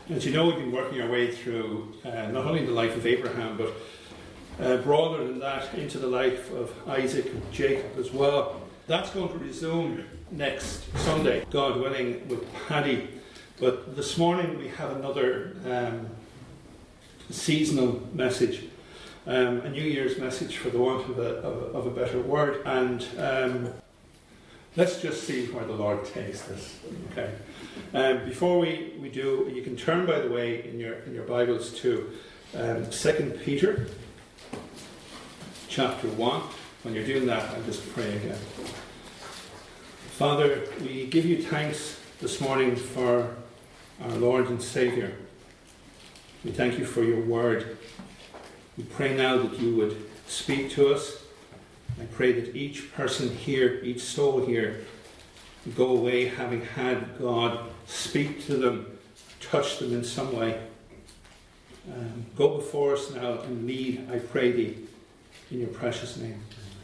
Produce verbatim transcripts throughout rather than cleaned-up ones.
As you know, we've been working our way through uh, not only the life of Abraham, but uh, broader than that, into the life of Isaac and Jacob as well. That's going to resume next Sunday, God willing, with Paddy. But this morning we have another um, seasonal message, um, a New Year's message, for the want of a, of, of a better word. And um, let's just see where the Lord takes this. Okay. Um, before we, we do, you can turn, by the way, in your in your Bibles to um, Second Peter chapter one. When you're doing that, I'll just pray again. Father, we give you thanks this morning for our Lord and Saviour. We thank you for your word. We pray now that you would speak to us. I pray that each person here, each soul here, would go away having had God speak to them, touch them in some way. Um, go before us now and lead, I pray thee, in your precious name.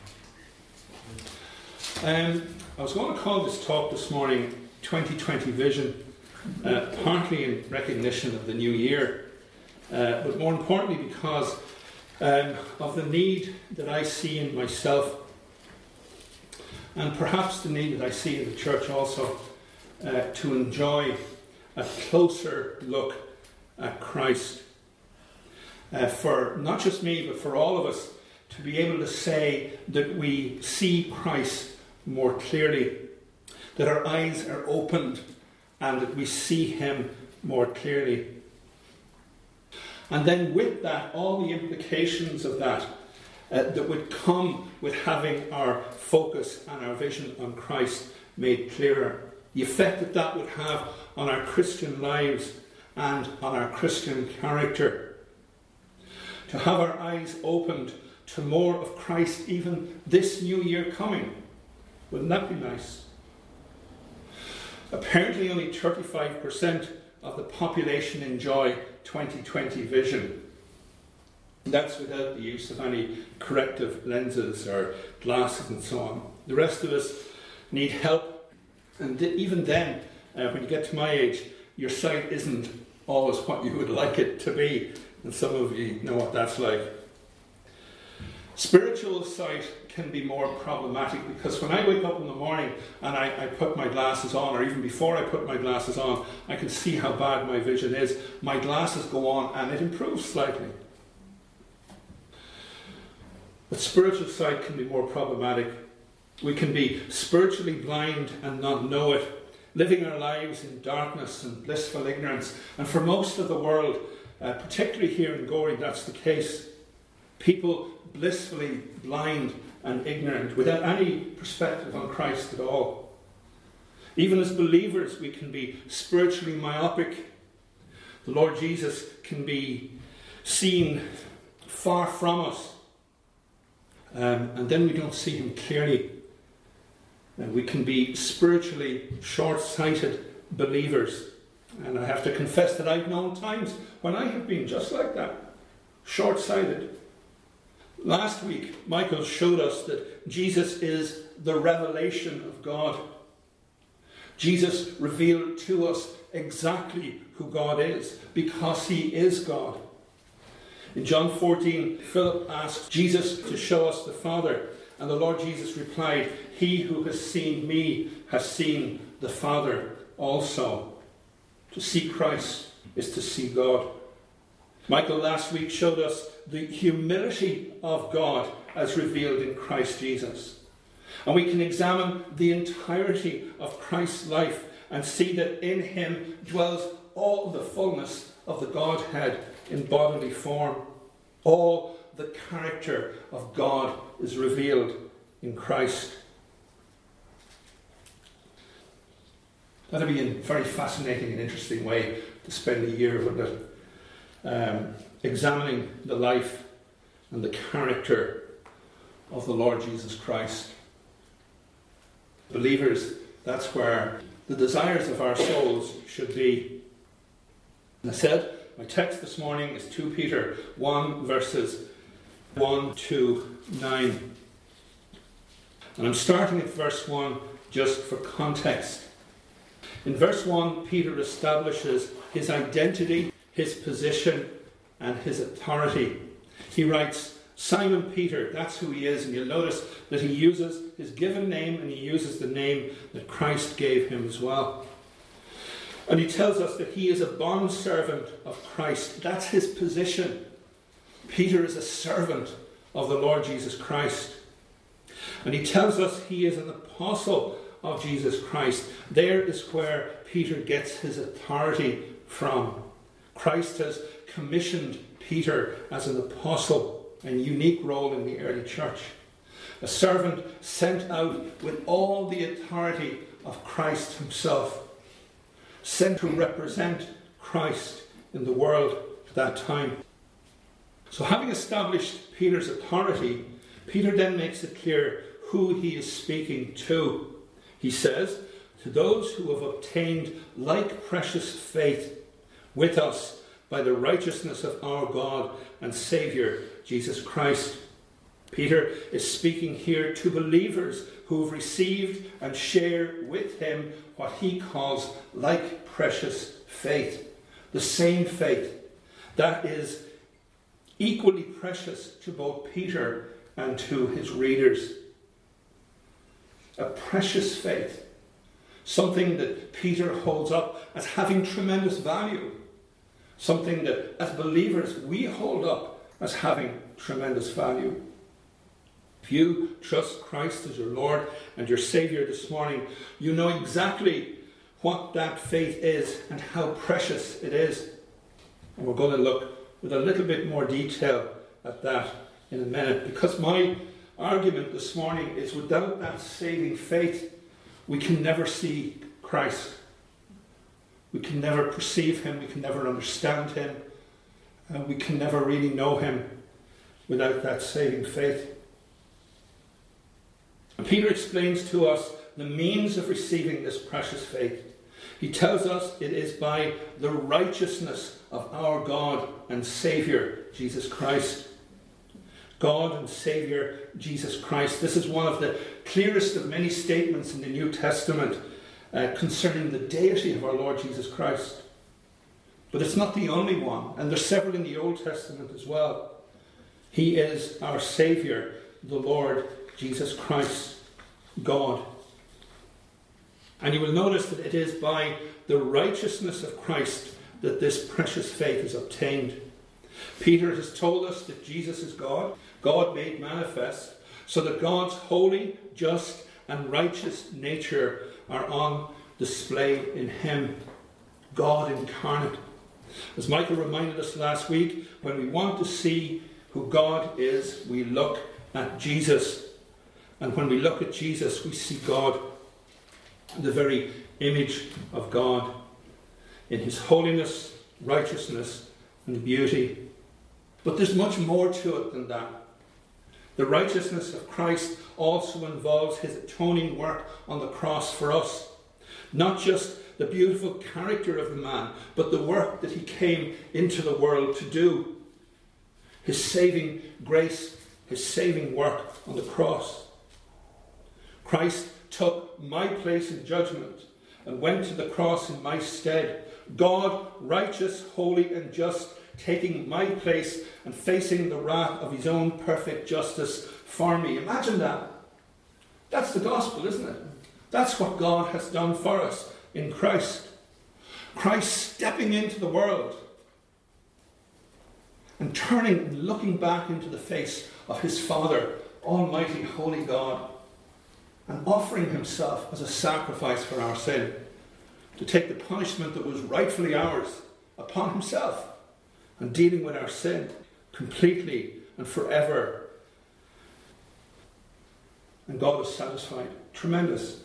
Um, I was going to call this talk this morning twenty twenty Vision, uh, partly in recognition of the new year, uh, but more importantly because um, of the need that I see in myself, and perhaps the need that I see in the church also, uh, to enjoy a closer look at Christ. Uh, for not just me, but for all of us, to be able to say that we see Christ more clearly, that our eyes are opened and that we see him more clearly. And then with that, all the implications of that uh, that would come with having our focus and our vision on Christ made clearer. The effect that that would have on our Christian lives and on our Christian character. To have our eyes opened to more of Christ even this new year coming. Wouldn't that be nice? Apparently only thirty-five percent of the population enjoy twenty twenty vision. That's without the use of any corrective lenses or glasses and so on. The rest of us need help. And th- even then, uh, when you get to my age, your sight isn't always what you would like it to be. And some of you know what that's like. Spiritual sight can be more problematic because when I wake up in the morning and I, I put my glasses on, or even before I put my glasses on, I can see how bad my vision is. My glasses go on and it improves slightly. But spiritual sight can be more problematic. We can be spiritually blind and not know it, living our lives in darkness and blissful ignorance. And for most of the world, uh, particularly here in Gorey, that's the case. People blissfully blind and ignorant, without any perspective on Christ at all. Even as believers, we can be spiritually myopic. The Lord Jesus can be seen far from us. Um, and then we don't see him clearly. And we can be spiritually short-sighted believers. And I have to confess that I've known times when I have been just like that, short-sighted. Last week, Michael showed us that Jesus is the revelation of God. Jesus revealed to us exactly who God is, because he is God. In John fourteen, Philip asked Jesus to show us the Father, and the Lord Jesus replied, "He who has seen me has seen the Father also." To see Christ is to see God. Michael last week showed us the humility of God as revealed in Christ Jesus. And we can examine the entirety of Christ's life and see that in him dwells all the fullness of the Godhead in bodily form. All the character of God is revealed in Christ. That'd be a very fascinating and interesting way to spend a year, wouldn't it? Um, examining the life and the character of the Lord Jesus Christ. Believers, that's where the desires of our souls should be. And I said, my text this morning is Second Peter one, verses one to nine. And I'm starting at verse one just for context. In verse one, Peter establishes his identity, his position, and his authority. He writes, Simon Peter, that's who he is, and you'll notice that he uses his given name and he uses the name that Christ gave him as well. And he tells us that he is a bondservant of Christ. That's his position. Peter is a servant of the Lord Jesus Christ. And he tells us he is an apostle of Jesus Christ. There is where Peter gets his authority from. Christ has commissioned Peter as an apostle, a unique role in the early church. A servant sent out with all the authority of Christ himself, sent to represent Christ in the world at that time. So having established Peter's authority, Peter then makes it clear who he is speaking to. He says, to those who have obtained like precious faith with us by the righteousness of our God and Saviour, Jesus Christ. Peter is speaking here to believers who have received and share with him what he calls like precious faith. The same faith that is equally precious to both Peter and to his readers. A precious faith. Something that Peter holds up as having tremendous value. Something that as believers we hold up as having tremendous value. If you trust Christ as your Lord and your Saviour this morning, you know exactly what that faith is and how precious it is. And we're going to look with a little bit more detail at that in a minute, because my argument this morning is without that saving faith, we can never see Christ. We can never perceive him, we can never understand him, and we can never really know him without that saving faith. And Peter explains to us the means of receiving this precious faith. He tells us it is by the righteousness of our God and Saviour, Jesus Christ. God and Saviour, Jesus Christ. This is one of the clearest of many statements in the New Testament uh, concerning the deity of our Lord Jesus Christ. But it's not the only one, and there's several in the Old Testament as well. He is our Saviour, the Lord Jesus Christ, God. And you will notice that it is by the righteousness of Christ that this precious faith is obtained. Peter has told us that Jesus is God, God made manifest, so that God's holy, just, and righteous nature are on display in him, God incarnate. As Michael reminded us last week, when we want to see who God is, we look at Jesus. And when we look at Jesus, we see God, the very image of God, in his holiness, righteousness, and beauty. But there's much more to it than that. The righteousness of Christ also involves his atoning work on the cross for us. Not just the beautiful character of the man, but the work that he came into the world to do. His saving grace, his saving work on the cross. Christ took my place in judgment and went to the cross in my stead. God, righteous, holy, and just, taking my place and facing the wrath of his own perfect justice for me. Imagine that. That's the gospel, isn't it? That's what God has done for us in Christ. Christ stepping into the world and turning and looking back into the face of his Father, Almighty, Holy God, and offering himself as a sacrifice for our sin, to take the punishment that was rightfully ours upon himself, and dealing with our sin completely and forever. And God was satisfied. Tremendous.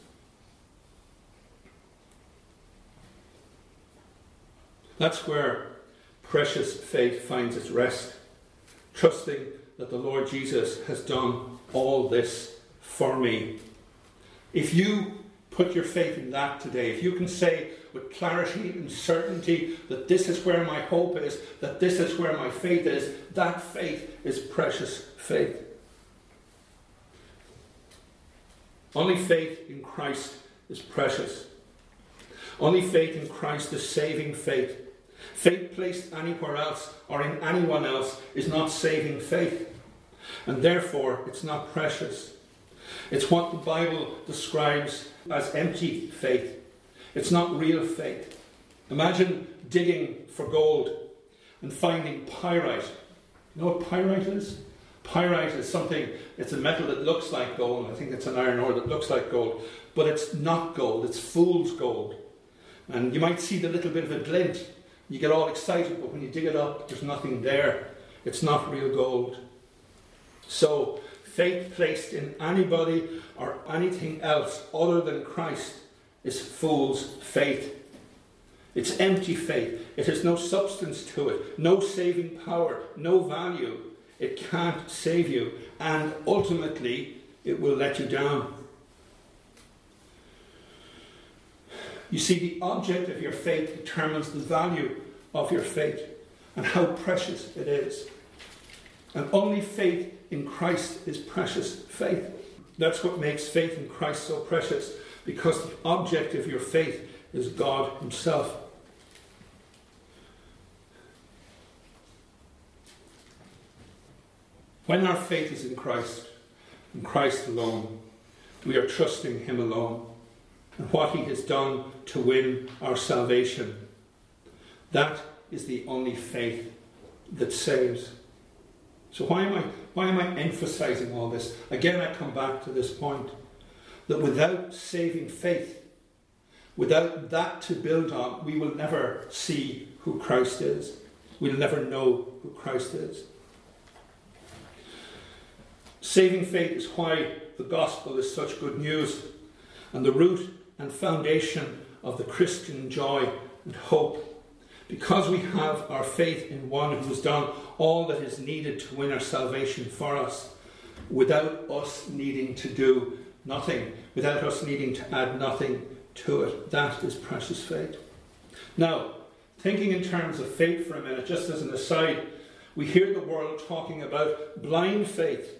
That's where precious faith finds its rest, trusting that the Lord Jesus has done all this for me. If you put your faith in that today, if you can say with clarity and certainty that this is where my hope is, that this is where my faith is, that faith is precious faith. Only faith in Christ is precious. Only faith in Christ is saving faith. Faith placed anywhere else or in anyone else is not saving faith, and therefore it's not precious. It's what the Bible describes as empty faith. It's not real faith. Imagine digging for gold and finding pyrite. You know what pyrite is? Pyrite is something, it's a metal that looks like gold. I think it's an iron ore that looks like gold. But it's not gold, it's fool's gold. And you might see the little bit of a glint. You get all excited, but when you dig it up, there's nothing there. It's not real gold. So, faith placed in anybody or anything else other than Christ is fool's faith. It's empty faith. It has no substance to it, no saving power, no value. It can't save you, and ultimately it will let you down. You see, the object of your faith determines the value of your faith and how precious it is. And only faith in Christ is precious faith. That's what makes faith in Christ so precious, because the object of your faith is God himself. When our faith is in Christ, in Christ alone, we are trusting him alone and what he has done to win our salvation. That is the only faith that saves. So why am I why am I emphasizing all this? Again, I come back to this point, that without saving faith, without that to build on, we will never see who Christ is. We'll never know who Christ is. Saving faith is why the gospel is such good news, and the root and foundation of the Christian joy and hope. Because we have our faith in one who has done all that is needed to win our salvation for us, without us needing to do nothing, without us needing to add nothing to it. That is precious faith. Now, thinking in terms of faith for a minute, just as an aside, we hear the world talking about blind faith.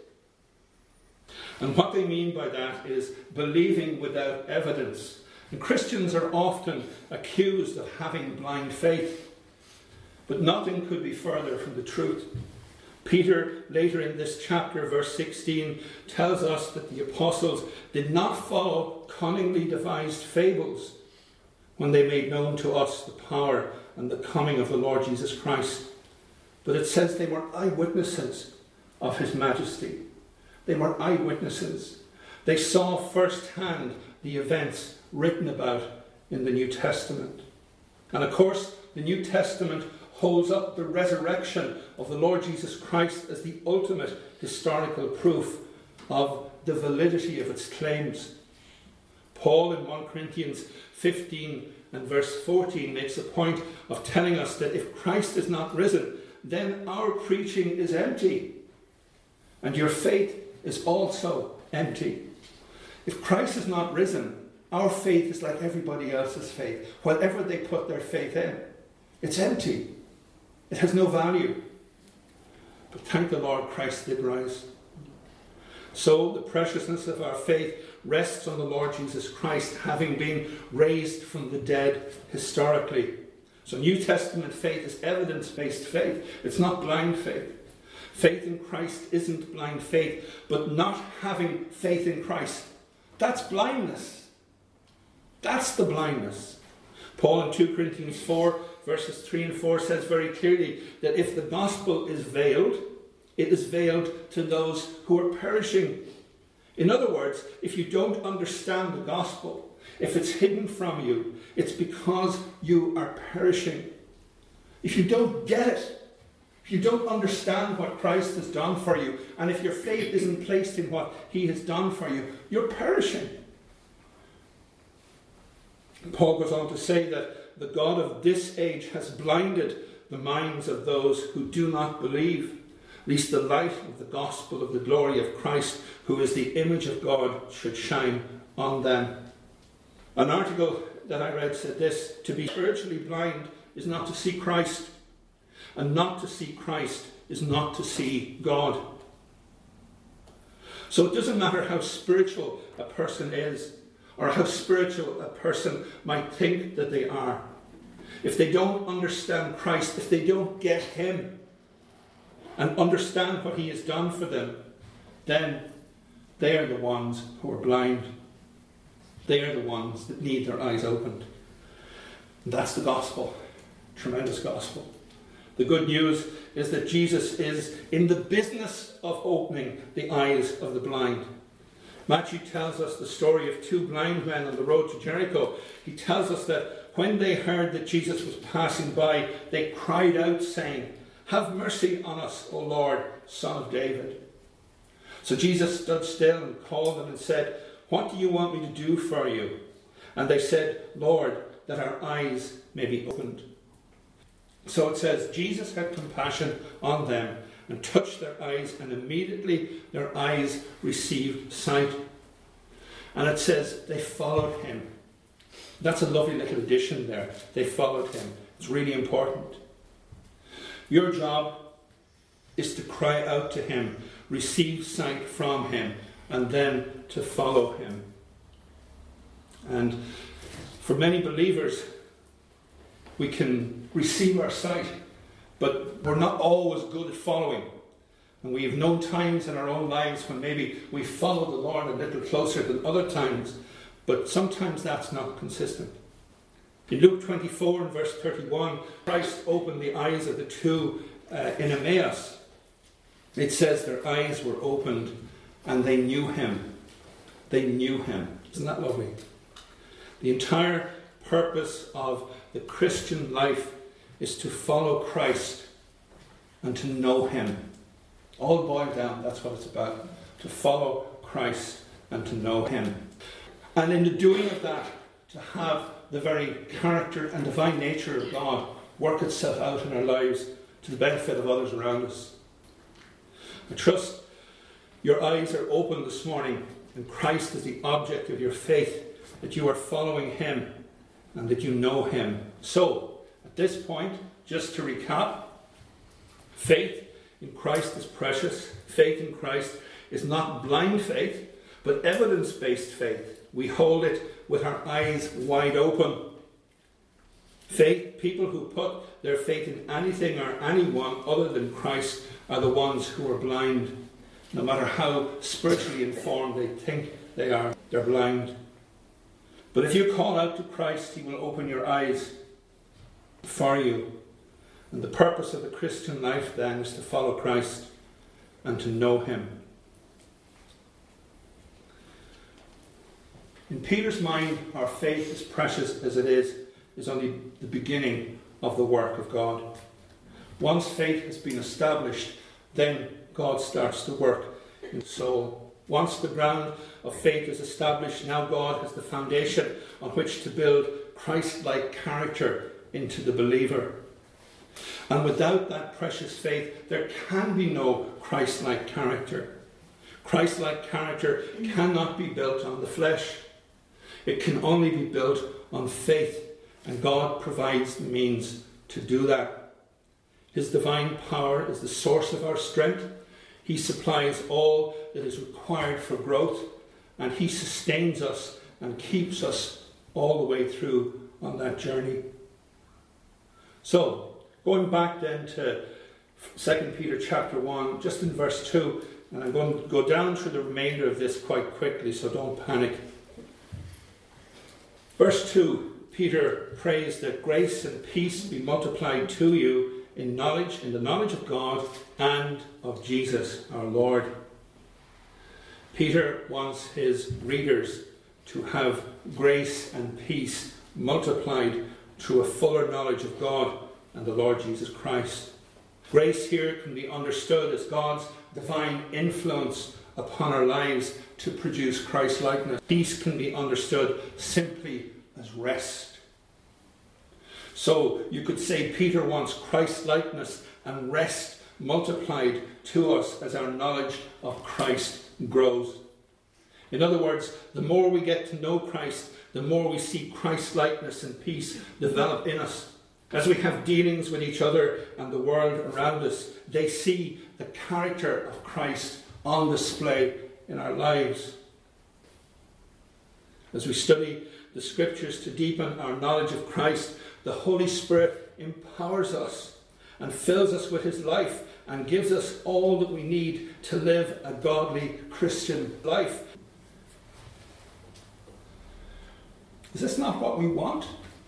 And what they mean by that is believing without evidence. And Christians are often accused of having blind faith. But nothing could be further from the truth. Peter, later in this chapter, verse sixteen, tells us that the apostles did not follow cunningly devised fables when they made known to us the power and the coming of the Lord Jesus Christ. But it says they were eyewitnesses of his majesty. They were eyewitnesses. They saw firsthand the events written about in the New Testament. And of course, the New Testament holds up the resurrection of the Lord Jesus Christ as the ultimate historical proof of the validity of its claims. Paul in First Corinthians fifteen and verse fourteen makes a point of telling us that if Christ is not risen, then our preaching is empty, and your faith is also empty. If Christ is not risen, our faith is like everybody else's faith. Whatever they put their faith in, it's empty. It has no value. But thank the Lord, Christ did rise. So the preciousness of our faith rests on the Lord Jesus Christ having been raised from the dead historically. So New Testament faith is evidence-based faith. It's not blind faith. Faith in Christ isn't blind faith, but not having faith in Christ, that's blindness. That's the blindness. Paul in Second Corinthians four, verses three and four says very clearly that if the gospel is veiled, it is veiled to those who are perishing. In other words, if you don't understand the gospel, if it's hidden from you, it's because you are perishing. If you don't get it, if you don't understand what Christ has done for you, and if your faith isn't placed in what he has done for you, you're perishing. Paul goes on to say that the God of this age has blinded the minds of those who do not believe, lest the light of the gospel of the glory of Christ, who is the image of God, should shine on them. An article that I read said this: to be spiritually blind is not to see Christ, and not to see Christ is not to see God. So it doesn't matter how spiritual a person is, or how spiritual a person might think that they are. if they don't understand Christ, if they don't get him and understand what he has done for them, then they are the ones who are blind. They are the ones that need their eyes opened. And that's the gospel. Tremendous gospel. The good news is that Jesus is in the business of opening the eyes of the blind. Matthew tells us the story of two blind men on the road to Jericho. He tells us that when they heard that Jesus was passing by, they cried out saying, "Have mercy on us, O Lord, Son of David." So Jesus stood still and called them and said, "What do you want me to do for you?" And they said, "Lord, that our eyes may be opened." So it says, Jesus had compassion on them and touched their eyes, and immediately their eyes received sight. And it says they followed him. That's a lovely little addition there. They followed him. It's really important. Your job is to cry out to him, receive sight from him, and then to follow him. And for many believers, we can receive our sight, but we're not always good at following. And we have known times in our own lives when maybe we follow the Lord a little closer than other times, but sometimes that's not consistent. In Luke twenty-four and verse thirty-one, Christ opened the eyes of the two uh, in Emmaus. It says their eyes were opened and they knew him. They knew him. Isn't that lovely? The entire purpose of the Christian life is to follow Christ and to know him. All boiled down, that's what it's about. To follow Christ and to know him. And in the doing of that, to have the very character and divine nature of God work itself out in our lives to the benefit of others around us. I trust your eyes are open this morning and Christ is the object of your faith, that you are following him and that you know him. So, at this point, just to recap, faith in Christ is precious. Faith in Christ is not blind faith, but evidence-based faith. We hold it with our eyes wide open. Faith, people who put their faith in anything or anyone other than Christ are the ones who are blind. No matter how spiritually informed they think they are, they're blind. But if you call out to Christ, he will open your eyes for you. And the purpose of the Christian life then is to follow Christ and to know him. In Peter's mind, our faith, as precious as it is, is only the beginning of the work of God. Once faith has been established, then God starts to work in the soul. Once the ground of faith is established, now God has the foundation on which to build Christ-like character into the believer. And without that precious faith, there can be no Christ-like character. Christ-like character cannot be built on the flesh. It can only be built on faith, and God provides the means to do that. His divine power is the source of our strength. He supplies all that is required for growth, and he sustains us and keeps us all the way through on that journey. So, going back then to Second Peter chapter one, just in verse two, and I'm going to go down through the remainder of this quite quickly, so don't panic. Verse two, Peter prays that grace and peace be multiplied to you in knowledge, in the knowledge of God and of Jesus our Lord. Peter wants his readers to have grace and peace multiplied through a fuller knowledge of God and the Lord Jesus Christ. Grace here can be understood as God's divine influence upon our lives to produce Christ-likeness. Peace can be understood simply as rest. So you could say Peter wants Christ-likeness and rest multiplied to us as our knowledge of Christ grows. In other words, the more we get to know Christ, the more we see Christ-likeness and peace develop in us. As we have dealings with each other and the world around us, they see the character of Christ on display in our lives. As we study the scriptures to deepen our knowledge of Christ, The Holy Spirit empowers us and fills us with his life and gives us all that we need to live a godly Christian life. Is this not what we want?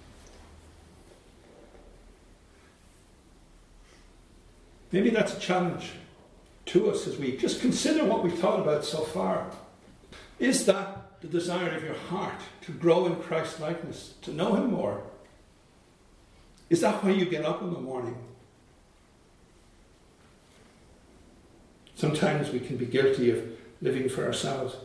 Maybe that's a challenge to us as we just consider what we've thought about so far. Is that the desire of your heart, to grow in Christ's likeness, to know him more? Is that why you get up in the morning? Sometimes we can be guilty of living for ourselves.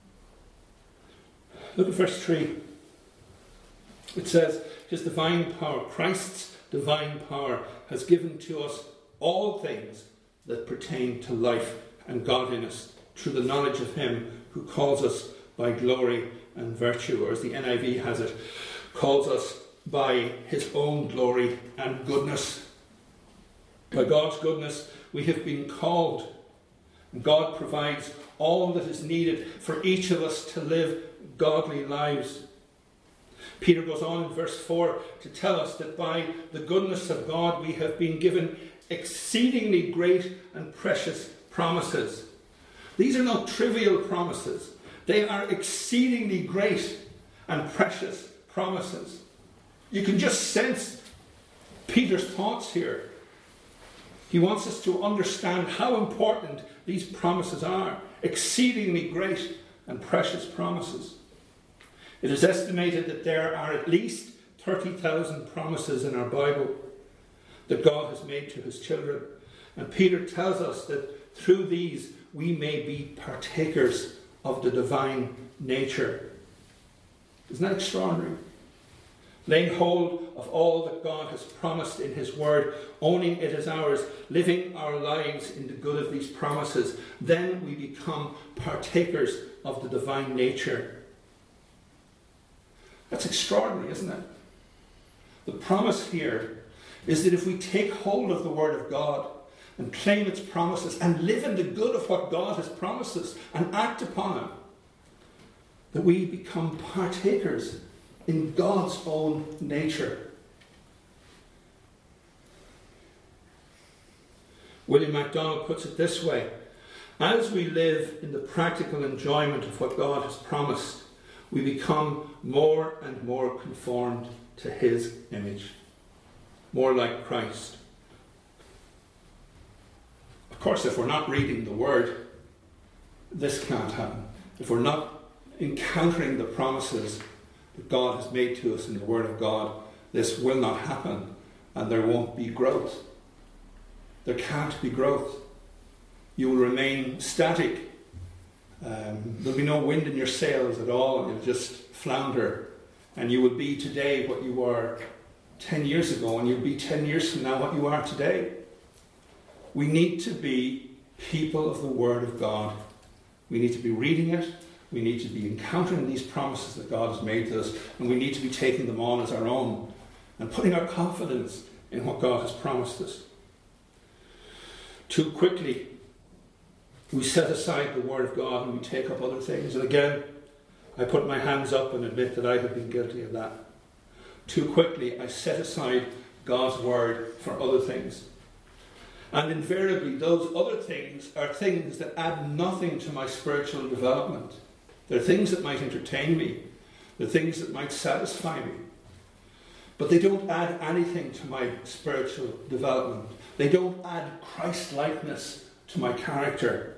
Look at verse three. It says, his divine power, Christ's divine power, has given to us all things that pertain to life and godliness through the knowledge of him who calls us by glory and virtue, or as the N I V has it, calls us by his own glory and goodness. By God's goodness we have been called. God provides all that is needed for each of us to live godly lives. Peter goes on in verse four to tell us that by the goodness of God we have been given exceedingly great and precious promises. These are not trivial promises. They are exceedingly great and precious promises. You can just sense Peter's thoughts here. He wants us to understand how important these promises are. Exceedingly great and precious promises. It is estimated that there are at least thirty thousand promises in our Bible that God has made to his children. And Peter tells us that through these we may be partakers of the divine nature. Isn't that extraordinary? Laying hold of all that God has promised in his word, owning it as ours, living our lives in the good of these promises, then we become partakers of the divine nature. That's extraordinary, isn't it? The promise here is that if we take hold of the word of God and claim its promises and live in the good of what God has promised us and act upon it, that we become partakers in God's own nature. William MacDonald puts it this way: as we live in the practical enjoyment of what God has promised, we become more and more conformed to his image, more like Christ. Of course, if we're not reading the word, this can't happen. If we're not encountering the promises that God has made to us in the word of God, this will not happen, and there won't be growth. There can't be growth. You will remain static. Um, there'll be no wind in your sails at all. You'll just flounder, and you will be today what you were ten years ago, and you'll be ten years from now what you are today. We need to be people of the word of God. We need to be reading it. We need to be encountering these promises that God has made to us, and we need to be taking them on as our own and putting our confidence in what God has promised us. Too quickly, we set aside the word of God and we take up other things. And again, I put my hands up and admit that I have been guilty of that. Too quickly, I set aside God's word for other things. And invariably, those other things are things that add nothing to my spiritual development. They're things that might entertain me. They're things that might satisfy me. But they don't add anything to my spiritual development. They don't add Christ-likeness to my character.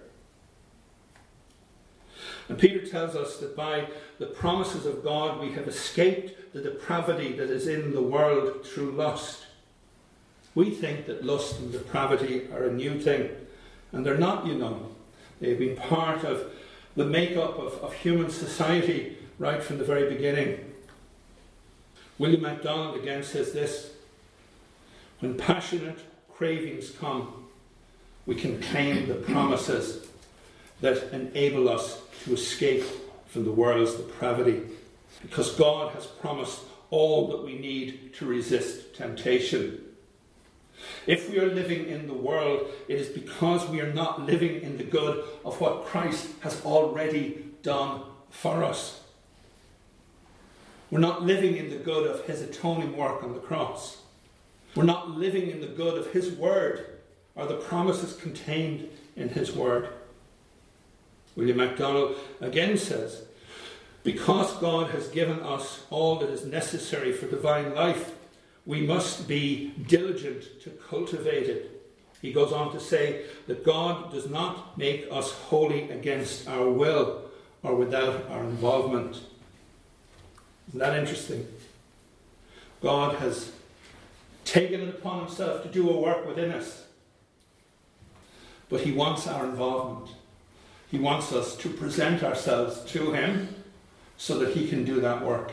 And Peter tells us that by the promises of God we have escaped the depravity that is in the world through lust. We think that lust and depravity are a new thing, and they're not, you know. They've been part of the makeup of, of human society right from the very beginning. William MacDonald again says this: when passionate cravings come, we can claim the promises that enable us to escape from the world's depravity, because God has promised all that we need to resist temptation. If we are living in the world, it is because we are not living in the good of what Christ has already done for us. We're not living in the good of his atoning work on the cross. We're not living in the good of his word or the promises contained in his word. William MacDonald again says, because God has given us all that is necessary for divine life, we must be diligent to cultivate it. He goes on to say that God does not make us holy against our will or without our involvement. Isn't that interesting? God has taken it upon himself to do a work within us. But he wants our involvement. He wants us to present ourselves to him so that he can do that work.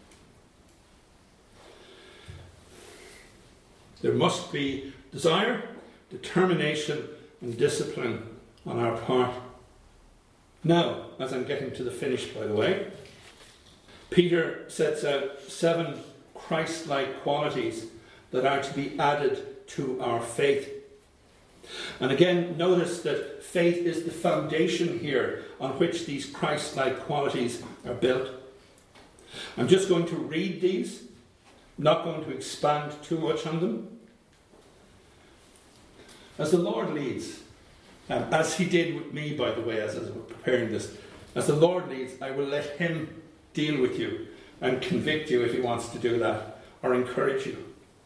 There must be desire, determination, and discipline on our part. Now, as I'm getting to the finish, by the way, Peter sets out seven Christ-like qualities that are to be added to our faith. And again, notice that faith is the foundation here on which these Christ-like qualities are built. I'm just going to read these, not going to expand too much on them. As the Lord leads, um, as he did with me, by the way, as I was preparing this, as the Lord leads, I will let him deal with you and convict you if he wants to do that, or encourage you.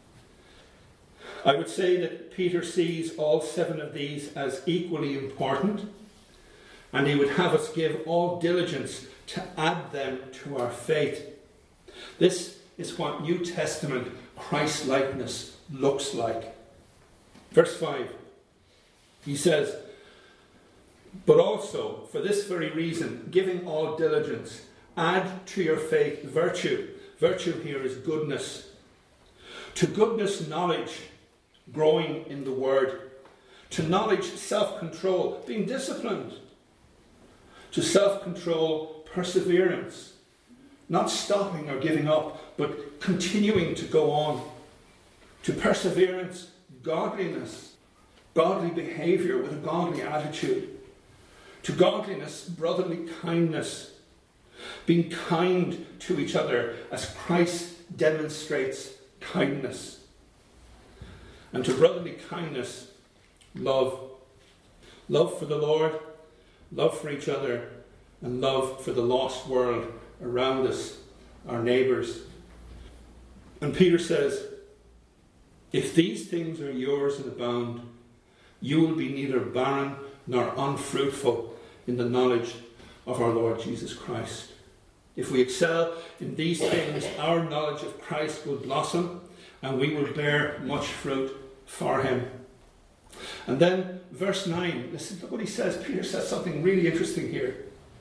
I would say that Peter sees all seven of these as equally important, and he would have us give all diligence to add them to our faith. This is what New Testament Christ-likeness looks like. Verse five, he says, but also, for this very reason, giving all diligence, add to your faith virtue. Virtue here is goodness. To goodness, knowledge, growing in the word. To knowledge, self-control, being disciplined. To self-control, perseverance. Not stopping or giving up, but continuing to go on. To perseverance, godliness. Godly behaviour with a godly attitude. To godliness, brotherly kindness. Being kind to each other as Christ demonstrates kindness. And to brotherly kindness, love. Love for the Lord, love for each other, and love for the lost world around us, our neighbours. And Peter says, if these things are yours and abound, you will be neither barren nor unfruitful in the knowledge of our Lord Jesus Christ. If we excel in these things, our knowledge of Christ will blossom and we will bear much fruit for him. And then verse nine, listen to what he says. Peter says something really interesting here.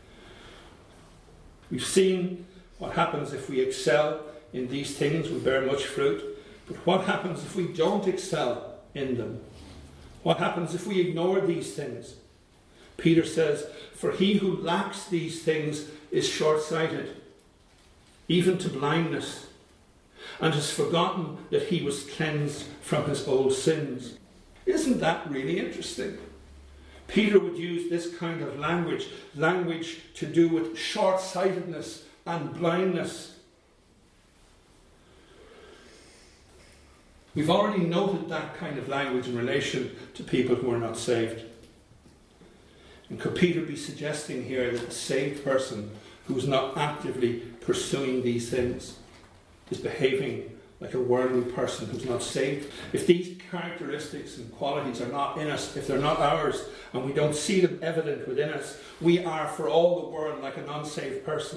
We've seen what happens if we excel in these things, we bear much fruit. But what happens if we don't excel in them? What happens if we ignore these things? Peter says, for he who lacks these things is short-sighted, even to blindness, and has forgotten that he was cleansed from his old sins. Isn't that really interesting? Peter would use this kind of language, language to do with short-sightedness and blindness. We've already noted that kind of language in relation to people who are not saved. And could Peter be suggesting here that a saved person who's not actively pursuing these things is behaving like a worldly person who's not saved? If these characteristics and qualities are not in us, if they're not ours, and we don't see them evident within us, we are for all the world like an unsaved person.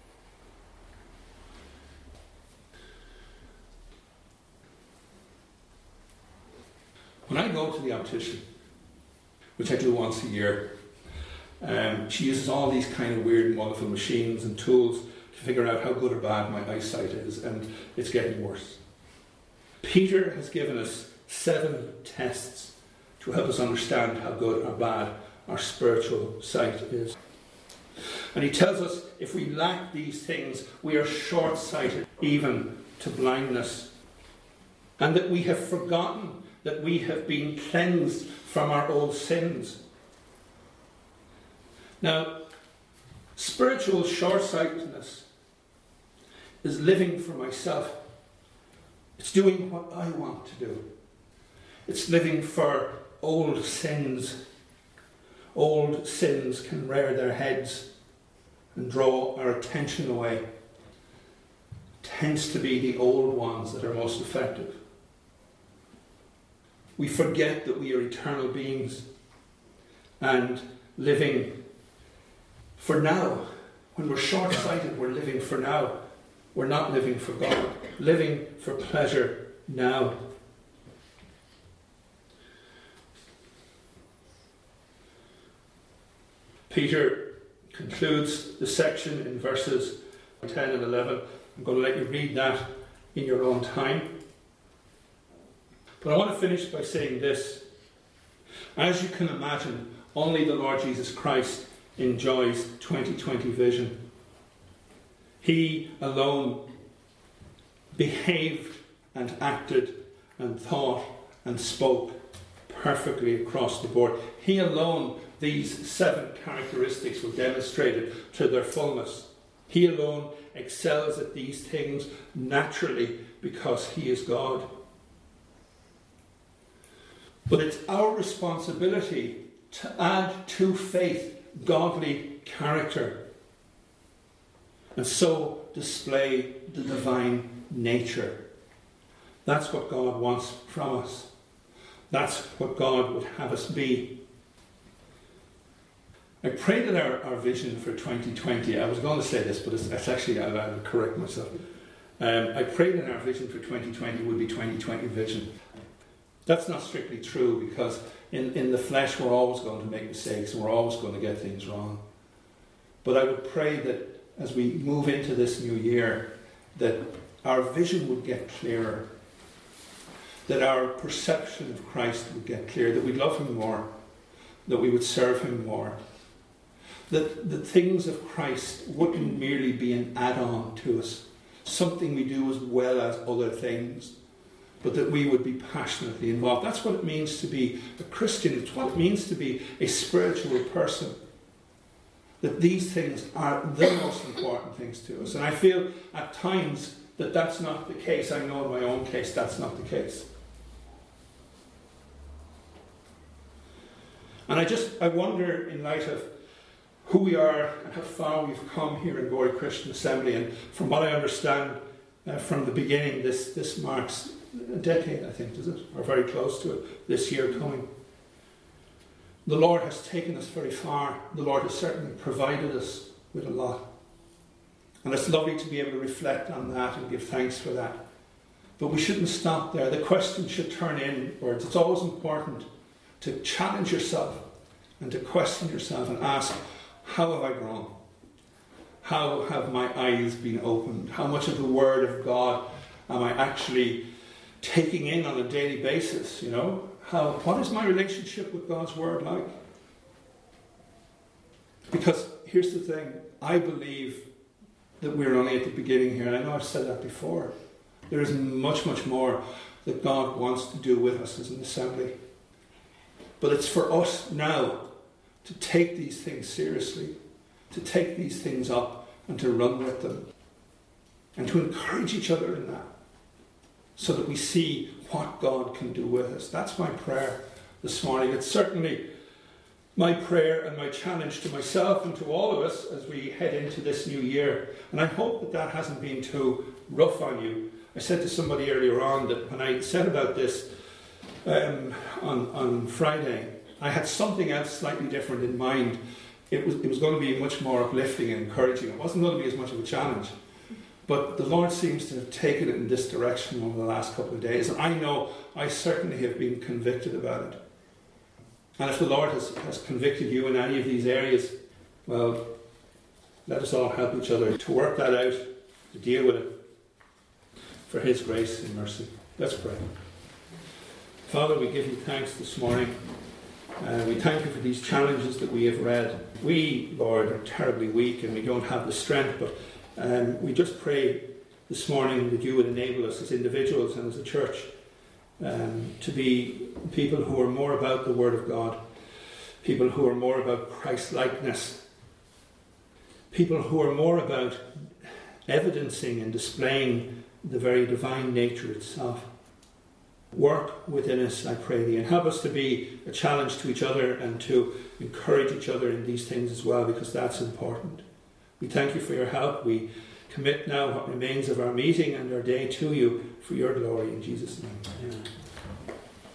When I go to the optician, which I do once a year, um, she uses all these kind of weird and wonderful machines and tools to figure out how good or bad my eyesight is, and it's getting worse. Peter has given us seven tests to help us understand how good or bad our spiritual sight is. And he tells us if we lack these things, we are short-sighted, even to blindness, and that we have forgotten that we have been cleansed from our old sins. Now, spiritual short-sightedness is living for myself. It's doing what I want to do. It's living for old sins. Old sins can rear their heads and draw our attention away. It tends to be the old ones that are most effective. We forget that we are eternal beings and living for now. When we're short-sighted, we're living for now. We're not living for God. Living for pleasure now. Peter concludes the section in verses ten and eleven. I'm going to let you read that in your own time. But I want to finish by saying this. As you can imagine, only the Lord Jesus Christ enjoys twenty twenty vision. He alone behaved and acted and thought and spoke perfectly across the board. He alone, these seven characteristics were demonstrated to their fullness. He alone excels at these things naturally because he is God. But it's our responsibility to add to faith godly character and so display the divine nature. That's what God wants from us. That's what God would have us be. I pray that our, our vision for twenty twenty, I was going to say this, but it's, it's actually, I'll, I'll correct myself. Um, I pray that our vision for twenty twenty would be twenty twenty vision. That's not strictly true, because in, in the flesh we're always going to make mistakes and we're always going to get things wrong. But I would pray that as we move into this new year, that our vision would get clearer, that our perception of Christ would get clearer, that we'd love him more, that we would serve him more, that the things of Christ wouldn't merely be an add-on to us, something we do as well as other things, but that we would be passionately involved. That's what it means to be a Christian. It's what it means to be a spiritual person. That these things are the most important things to us. And I feel at times that that's not the case. I know in my own case that's not the case. And I just, I wonder, in light of who we are and how far we've come here in Gorey Christian Assembly, and from what I understand uh, from the beginning, this, this marks a decade, I think, does it? Or very close to it, this year coming. The Lord has taken us very far. The Lord has certainly provided us with a lot. And it's lovely to be able to reflect on that and give thanks for that. But we shouldn't stop there. The question should turn inwards. It's always important to challenge yourself and to question yourself and ask, how have I grown? How have my eyes been opened? How much of the Word of God am I actually taking in on a daily basis, you know? How, what is my relationship with God's Word like? Because here's the thing, I believe that we're only at the beginning here, and I know I've said that before. There is much, much more that God wants to do with us as an assembly. But it's for us now to take these things seriously, to take these things up and to run with them, and to encourage each other in that, so that we see what God can do with us. That's my prayer this morning. It's certainly my prayer and my challenge to myself and to all of us as we head into this new year. And I hope that that hasn't been too rough on you. I said to somebody earlier on that when I said about this um, on, on Friday, I had something else slightly different in mind. It was, it was going to be much more uplifting and encouraging. It wasn't going to be as much of a challenge. But the Lord seems to have taken it in this direction over the last couple of days. And I know I certainly have been convicted about it. And if the Lord has, has convicted you in any of these areas, well, let us all help each other to work that out, to deal with it, for his grace and mercy. Let's pray. Father, we give you thanks this morning. Uh, we thank you for these challenges that we have read. We, Lord, are terribly weak and we don't have the strength, but Um, we just pray this morning that you would enable us as individuals and as a church um, to be people who are more about the Word of God, people who are more about Christ-likeness, people who are more about evidencing and displaying the very divine nature itself. Work within us, I pray thee, and help us to be a challenge to each other and to encourage each other in these things as well, because that's important. We thank you for your help. We commit now what remains of our meeting and our day to you for your glory, in Jesus' name. Amen.